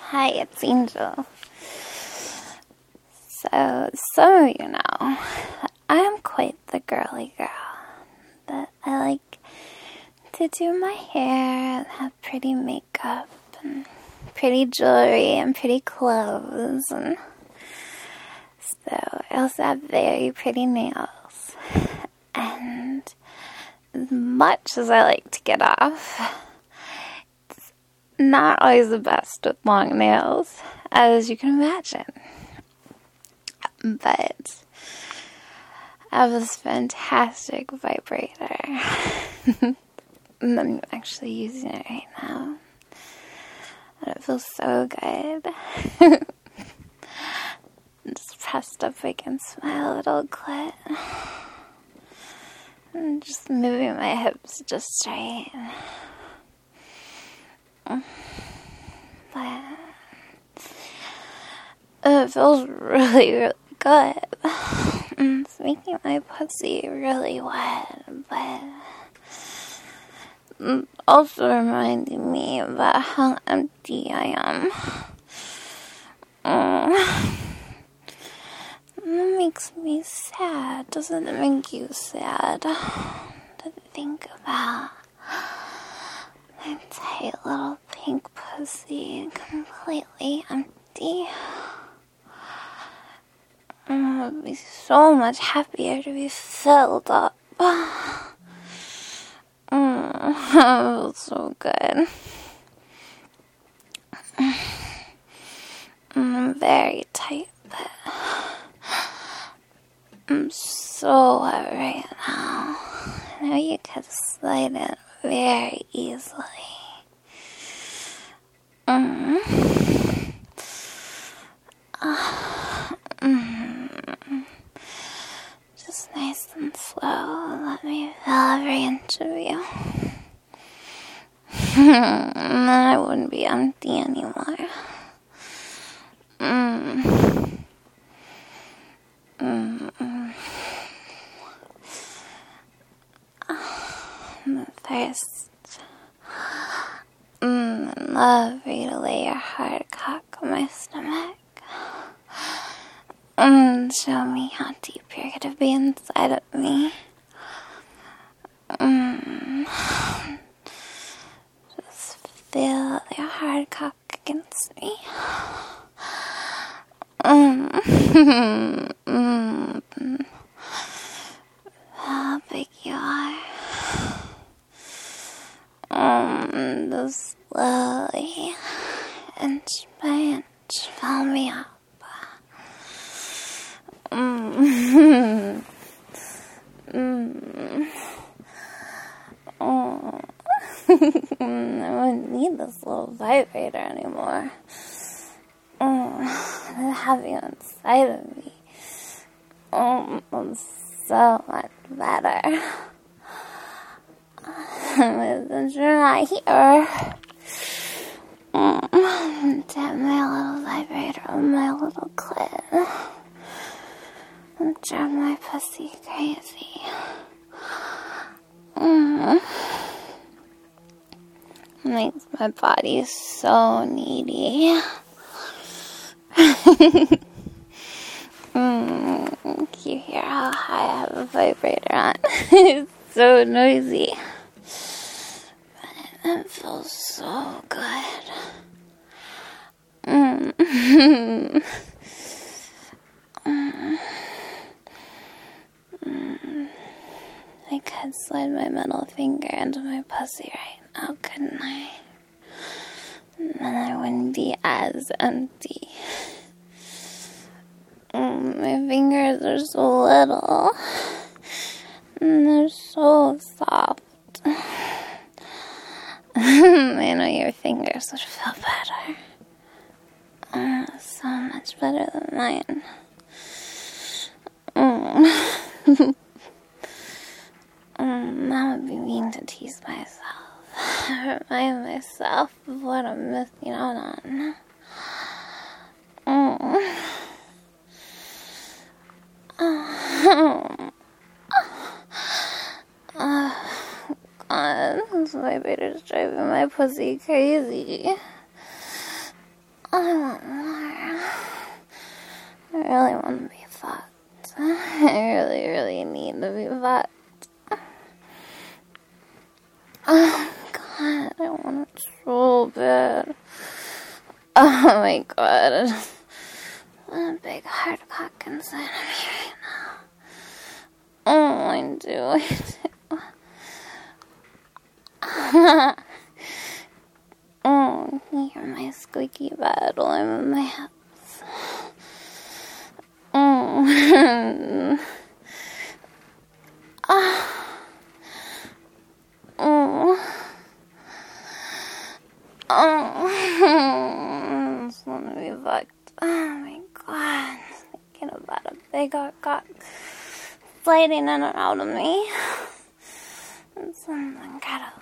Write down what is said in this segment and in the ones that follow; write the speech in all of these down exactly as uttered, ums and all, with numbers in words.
Hi, it's Angel. So, some of you know, I'm quite the girly girl. That I like to do my hair and have pretty makeup and pretty jewelry and pretty clothes. And so, I also have very pretty nails. And as much as I like to get off, not always the best with long nails, as you can imagine. But I have this fantastic vibrator. And I'm actually using it right now. And it feels so good. Just pressed up against my little clit. And just moving my hips just right. But it feels really, really good. It's making my pussy really wet, but also reminding me about how empty I am. Mm. That makes me sad. Doesn't it make you sad to think about my tight little pink pussy completely empty? I would be so much happier to be filled up. Mm, it feels so good. I'm very tight, but I'm so wet right now. I know you could slide in very easily. Mm. Uh, mm. Just nice and slow. Let me feel every inch of you. And then I wouldn't be empty anymore. Mm. Mm. First, mm, I'd love for you to lay your hard cock on my stomach. And show me how deep you're gonna be inside of me. Mm. Just feel your hard cock against me. Mm. Mm. How big you are. Um, just slowly, inch by inch, fill me up. Mm. Mm. Oh. I wouldn't need this little vibrator anymore. Oh, and having it inside of me. Oh, it's so much better. Since you're not here, mm, tap my little vibrator on my little clit. And drive my pussy crazy. Mm. Makes my body so needy. Mm. You hear how high I have a vibrator on? It's so noisy. But it feels so good. Mm. mm. Mm. I could slide my middle finger into my pussy right now, couldn't I? And then I wouldn't be as empty. Mm, my fingers are so little. And they're so soft. I know your fingers would feel better. Oh, so much better than mine. Mm. mm, that would be mean to tease myself. Remind myself of what I'm missing out on. Mm. Oh. Oh, God, this vibrator's driving my pussy crazy. I want more. I really want to be fucked. I really, really need to be fucked. Oh god, I want it so bad. Oh my god. What a big hard cock inside of me right now. Oh, I do, I do. Oh, you hear my squeaky bed while I'm in my hips. Oh. Oh. Oh. Oh. I just want to be fucked. Oh my god. Thinking about a big hot cock sliding in and out of me. It's incredible.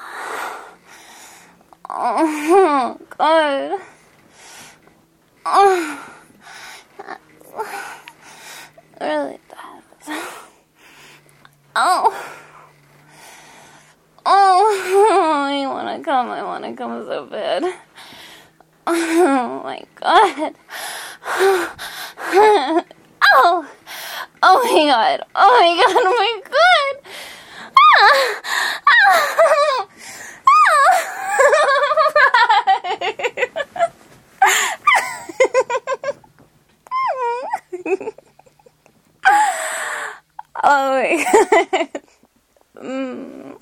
Oh, God. Oh, that's really bad. Oh. Oh, I want to come. I want to come so bad. Oh, my God. Oh. Oh, my God. Oh, my God. Oh, my God. Ah. Ah. Oh my god. Mm.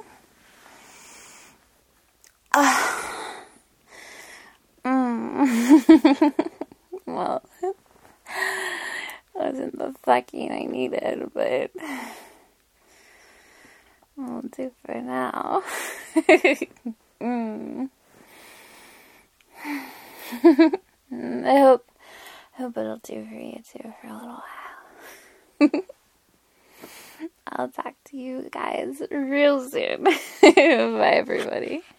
Ah. Mm. Well, it wasn't the fucking I needed, but I'll do for now. Mm. I hope, I hope it'll do for you too for a little while. I'll talk to you guys real soon. Bye, everybody.